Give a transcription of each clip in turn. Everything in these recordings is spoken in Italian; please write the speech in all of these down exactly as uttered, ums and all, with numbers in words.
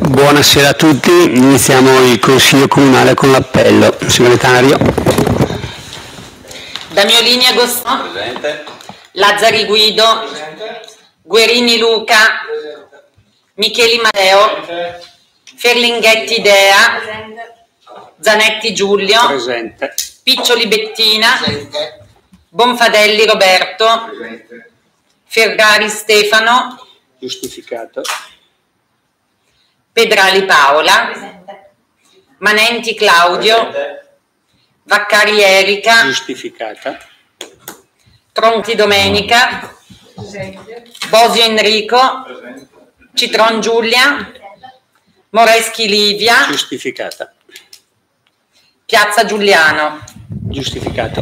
Buonasera a tutti, iniziamo il Consiglio Comunale con l'appello. Segretario. Damiolini Agostino. Presente. Lazzari Guido. Presente. Guerini Luca. Presente. Micheli Matteo. Presente. Ferlinghetti Dea. Presente. Zanetti Giulio. Presente. Piccioli Bettina. Presente. Bonfadelli Roberto. Presente. Ferrari Stefano. Giustificato. Pedrali Paola. Presente. Manenti Claudio. Presente. Vaccari Erika. Giustificata. Tronti Domenica. Presente. Bosio Enrico. Presente. Citron Giulia. Moreschi Livia. Giustificata. Piazza Giuliano. Giustificato.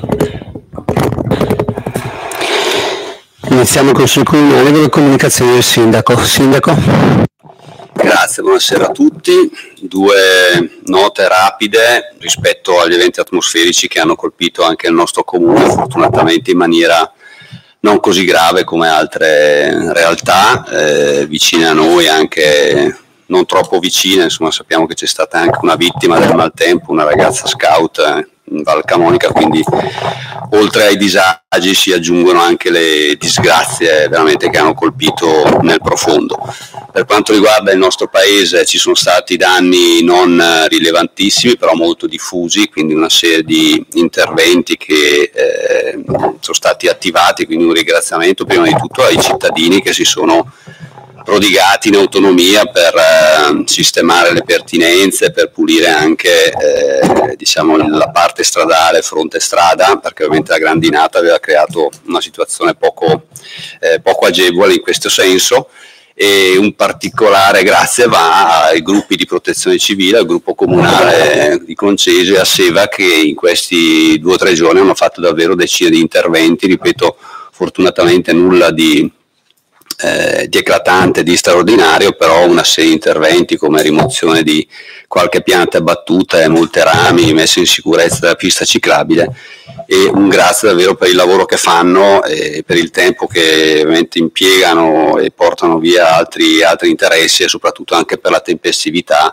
Iniziamo il Consiglio Comunale con le comunicazioni del Sindaco. Sindaco. Grazie, buonasera a tutti. Due note rapide rispetto agli eventi atmosferici che hanno colpito anche il nostro comune, fortunatamente in maniera non così grave come altre realtà, eh, vicine a noi, anche non troppo vicine. Insomma, sappiamo che c'è stata anche una vittima del maltempo, una ragazza scout eh, in Val Camonica, quindi oltre ai disagi si aggiungono anche le disgrazie veramente che hanno colpito nel profondo. Per quanto riguarda il nostro paese ci sono stati danni non rilevantissimi, però molto diffusi, quindi una serie di interventi che eh, sono stati attivati, quindi un ringraziamento prima di tutto ai cittadini che si sono prodigati in autonomia per eh, sistemare le pertinenze, per pulire anche eh, diciamo, la parte stradale, fronte strada, perché ovviamente la grandinata aveva creato una situazione poco, eh, poco agevole in questo senso. E un particolare grazie va ai gruppi di protezione civile, al gruppo comunale di Concese e a Seva, che in questi due o tre giorni hanno fatto davvero decine di interventi, ripeto, fortunatamente nulla di Eh, di eclatante, di straordinario, però una serie di interventi come rimozione di qualche pianta abbattuta e molte rami, messa in sicurezza della pista ciclabile, e un grazie davvero per il lavoro che fanno e per il tempo che ovviamente impiegano e portano via altri, altri interessi, e soprattutto anche per la tempestività,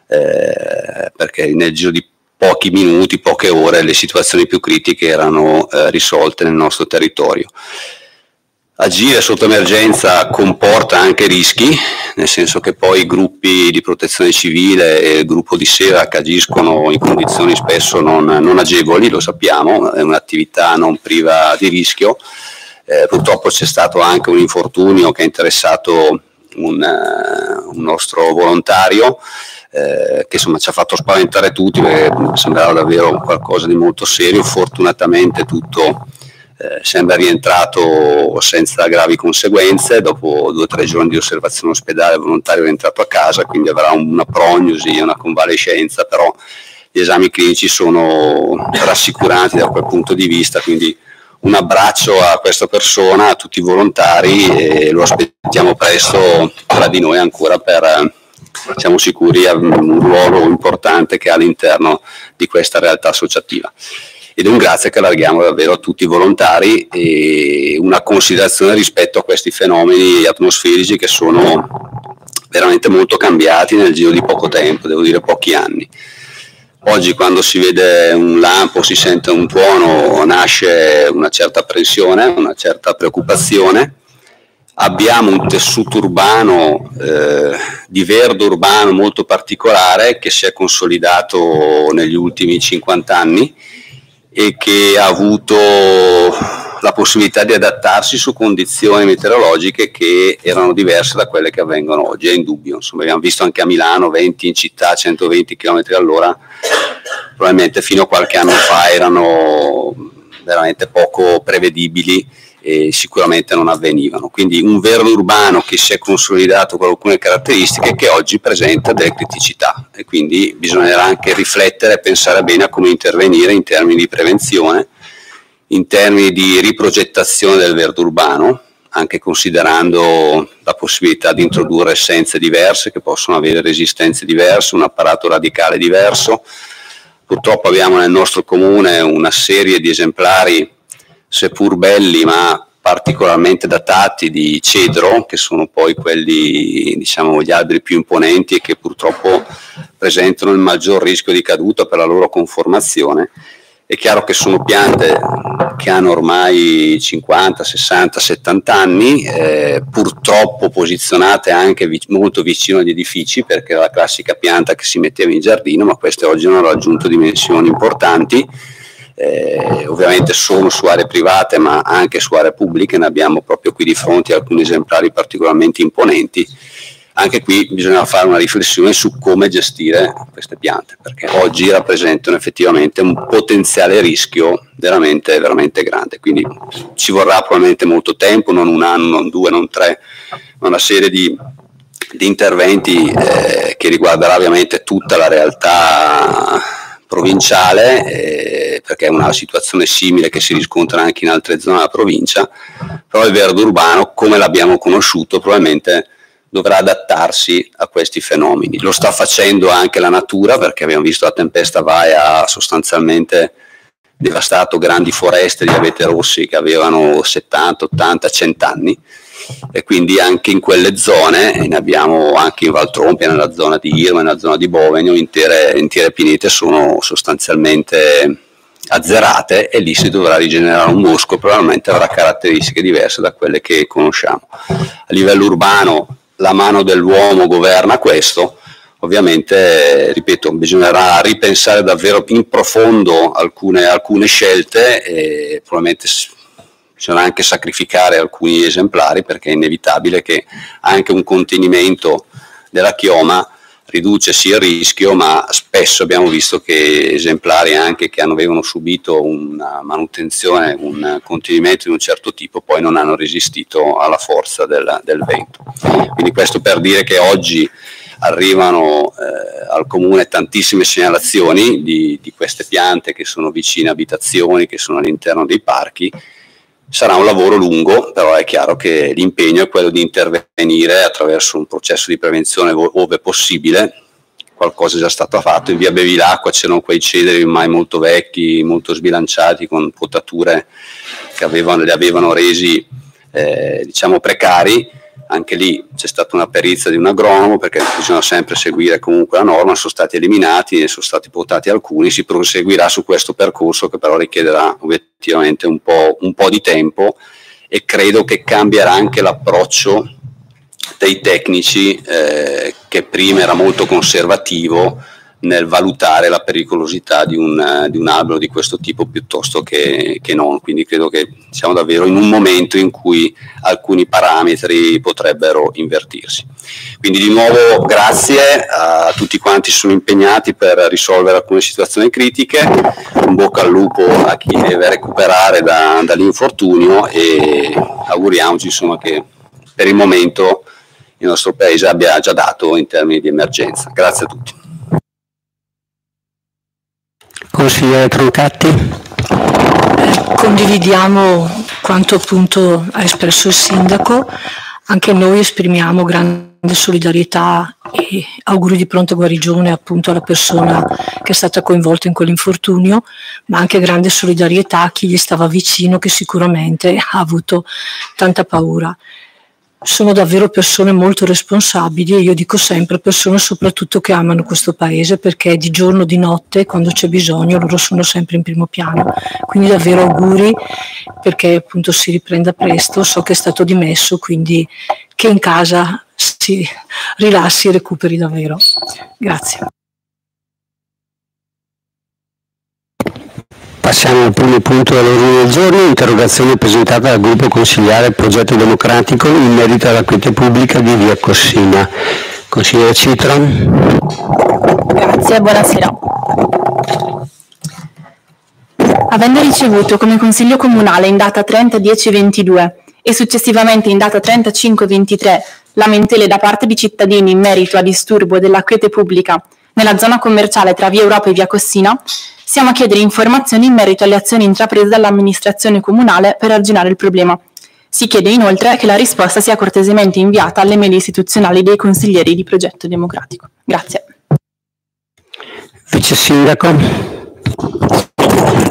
eh, perché nel giro di pochi minuti, poche ore, le situazioni più critiche erano eh, risolte nel nostro territorio. Agire sotto emergenza comporta anche rischi, nel senso che poi i gruppi di protezione civile e il gruppo di Serac agiscono in condizioni spesso non, non agevoli, lo sappiamo, è un'attività non priva di rischio. Eh, purtroppo c'è stato anche un infortunio che ha interessato un, uh, un nostro volontario, eh, che insomma ci ha fatto spaventare tutti perché sembrava davvero qualcosa di molto serio. Fortunatamente tutto Eh, sembra rientrato senza gravi conseguenze. Dopo due o tre giorni di osservazione ospedale il volontario è rientrato a casa, quindi avrà una prognosi e una convalescenza, però gli esami clinici sono rassicuranti da quel punto di vista, quindi un abbraccio a questa persona, a tutti i volontari, e lo aspettiamo presto tra di noi ancora per, siamo sicuri, un ruolo importante che ha all'interno di questa realtà associativa. Ed è un grazie che allarghiamo davvero a tutti i volontari, e una considerazione rispetto a questi fenomeni atmosferici che sono veramente molto cambiati nel giro di poco tempo, devo dire pochi anni. Oggi quando si vede un lampo, si sente un tuono, nasce una certa apprensione, una certa preoccupazione. Abbiamo un tessuto urbano, eh, di verde urbano molto particolare, che si è consolidato negli ultimi cinquanta anni e che ha avuto la possibilità di adattarsi su condizioni meteorologiche che erano diverse da quelle che avvengono oggi, è indubbio. Insomma, abbiamo visto anche a Milano venti in città, centoventi chilometri all'ora, probabilmente fino a qualche anno fa erano veramente poco prevedibili e sicuramente non avvenivano. Quindi un verde urbano che si è consolidato con alcune caratteristiche, che oggi presenta delle criticità, e quindi bisognerà anche riflettere e pensare bene a come intervenire in termini di prevenzione, in termini di riprogettazione del verde urbano, anche considerando la possibilità di introdurre essenze diverse che possono avere resistenze diverse, un apparato radicale diverso. Purtroppo abbiamo nel nostro comune una serie di esemplari, seppur belli, ma particolarmente datati di cedro, che sono poi quelli, diciamo, gli alberi più imponenti e che purtroppo presentano il maggior rischio di caduta per la loro conformazione. È chiaro che sono piante che hanno ormai cinquanta, sessanta, settanta anni, eh, purtroppo posizionate anche vi- molto vicino agli edifici, perché era la classica pianta che si metteva in giardino, ma queste oggi hanno raggiunto dimensioni importanti. Eh, ovviamente sono su aree private ma anche su aree pubbliche, ne abbiamo proprio qui di fronte alcuni esemplari particolarmente imponenti. Anche qui bisogna fare una riflessione su come gestire queste piante, perché oggi rappresentano effettivamente un potenziale rischio veramente, veramente grande, quindi ci vorrà probabilmente molto tempo, non un anno, non due, non tre, ma una serie di, di interventi eh, che riguarderà ovviamente tutta la realtà provinciale, eh, perché è una situazione simile che si riscontra anche in altre zone della provincia, però il verde urbano, come l'abbiamo conosciuto, probabilmente dovrà adattarsi a questi fenomeni. Lo sta facendo anche la natura, perché abbiamo visto la tempesta Vai ha sostanzialmente devastato grandi foreste di abete rossi che avevano settanta, ottanta, cento anni, e quindi anche in quelle zone, e ne abbiamo anche in Valtrompia, nella zona di Irma, nella zona di Bovegno, intere, intere pinete sono sostanzialmente azzerate, e lì si dovrà rigenerare un bosco, probabilmente avrà caratteristiche diverse da quelle che conosciamo. A livello urbano la mano dell'uomo governa questo, ovviamente, ripeto, bisognerà ripensare davvero in profondo alcune, alcune scelte, e probabilmente bisognerà anche sacrificare alcuni esemplari, perché è inevitabile che anche un contenimento della chioma riduce sì il rischio, ma spesso abbiamo visto che esemplari anche che avevano subito una manutenzione, un contenimento di un certo tipo, poi non hanno resistito alla forza del, del vento. Quindi questo per dire che oggi arrivano eh, al comune tantissime segnalazioni di, di queste piante che sono vicine a abitazioni, che sono all'interno dei parchi. Sarà un lavoro lungo, però è chiaro che l'impegno è quello di intervenire attraverso un processo di prevenzione ove possibile. Qualcosa è già stato fatto. In via Bevilacqua c'erano quei cedri ormai molto vecchi, molto sbilanciati, con potature che avevano, li avevano resi eh, diciamo precari. Anche lì c'è stata una perizia di un agronomo, perché bisogna sempre seguire comunque la norma, sono stati eliminati e sono stati potati alcuni, si proseguirà su questo percorso che però richiederà obiettivamente un po', un po' di tempo, e credo che cambierà anche l'approccio dei tecnici eh, che prima era molto conservativo nel valutare la pericolosità di un, di un albero di questo tipo piuttosto che, che non, quindi credo che siamo davvero in un momento in cui alcuni parametri potrebbero invertirsi. Quindi di nuovo grazie a tutti quanti sono impegnati per risolvere alcune situazioni critiche, un bocca al lupo a chi deve recuperare da, dall'infortunio, e auguriamoci insomma che per il momento il nostro paese abbia già dato in termini di emergenza. Grazie a tutti. Consigliere Troncatti. Condividiamo quanto appunto ha espresso il sindaco, anche noi esprimiamo grande solidarietà e auguri di pronta guarigione appunto alla persona che è stata coinvolta in quell'infortunio, ma anche grande solidarietà a chi gli stava vicino, che sicuramente ha avuto tanta paura. Sono davvero persone molto responsabili, e io dico sempre persone soprattutto che amano questo paese, perché di giorno, di notte, quando c'è bisogno, loro sono sempre in primo piano. Quindi davvero auguri, perché appunto si riprenda presto. So che è stato dimesso, quindi che in casa si rilassi e recuperi davvero. Grazie. Passiamo al primo punto dell'ordine del giorno, interrogazione presentata dal gruppo consigliare Progetto Democratico in merito alla quiete pubblica di via Cossina. Consigliere Citron. Grazie, buonasera. Avendo ricevuto come Consiglio Comunale in data trenta dieci ventidue e successivamente in data trentacinque ventitré lamentele da parte di cittadini in merito a disturbo della quiete pubblica nella zona commerciale tra via Europa e via Cossina, siamo a chiedere informazioni in merito alle azioni intraprese dall'amministrazione comunale per arginare il problema. Si chiede inoltre che la risposta sia cortesemente inviata alle mail istituzionali dei consiglieri di Progetto Democratico. Grazie. Vice Sindaco.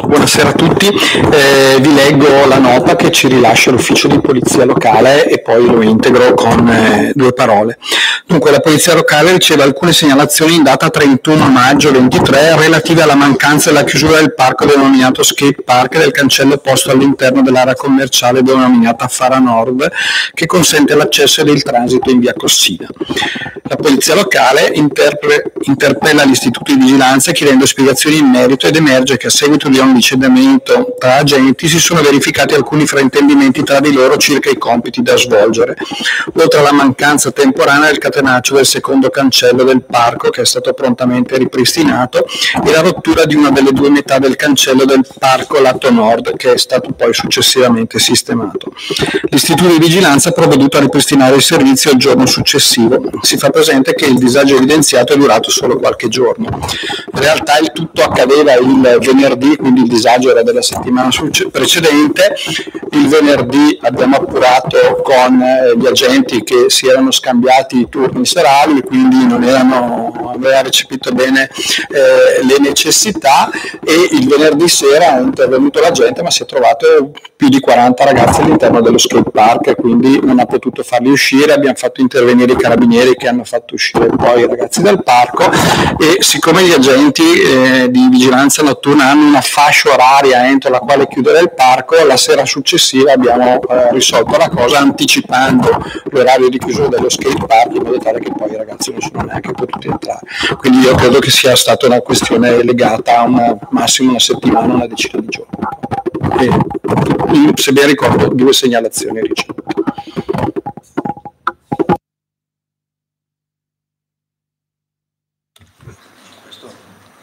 buonasera a tutti. Eh, vi leggo la nota che ci rilascia l'ufficio di polizia locale e poi lo integro con eh, due parole. Dunque, la polizia locale riceve alcune segnalazioni in data trentuno maggio ventitré relative alla mancanza della chiusura del parco denominato Skate Park e del cancello posto all'interno dell'area commerciale denominata Fara Nord, che consente l'accesso ed il transito in via Cossina. La polizia locale interpre, interpella l'istituto di vigilanza chiedendo spiegazioni in merito ed emerge che a seguito di un vicendamento tra agenti si sono verificati alcuni fraintendimenti tra di loro circa i compiti da svolgere, oltre alla mancanza temporanea del catenaccio del secondo cancello del parco che è stato prontamente ripristinato e la rottura di una delle due metà del cancello del parco lato nord che è stato poi successivamente sistemato. L'istituto di vigilanza ha provveduto a ripristinare il servizio il giorno successivo. Si fa presente che il disagio evidenziato è durato solo qualche giorno. In realtà il tutto accadeva il venerdì, quindi il disagio era della settimana precedente. Il venerdì abbiamo appurato con gli agenti che si erano scambiati i turni serali, quindi non erano, aveva recepito bene eh, le necessità, e il venerdì sera è intervenuto l'agente ma si è trovato più di quaranta ragazzi all'interno dello skate park, quindi non ha potuto farli uscire. Abbiamo fatto intervenire i carabinieri che hanno fatto uscire poi i ragazzi dal parco, e siccome gli agenti eh, di vigilanza notturna hanno una fascia oraria entro la quale chiudere il parco, la sera successiva abbiamo eh, risolto la cosa anticipando l'orario di chiusura dello skate park in modo tale che poi i ragazzi non sono neanche potuti entrare. Quindi io credo che sia stata una questione legata a una, massimo una settimana, una decina di giorni. E, se ben ricordo, due segnalazioni ricevute.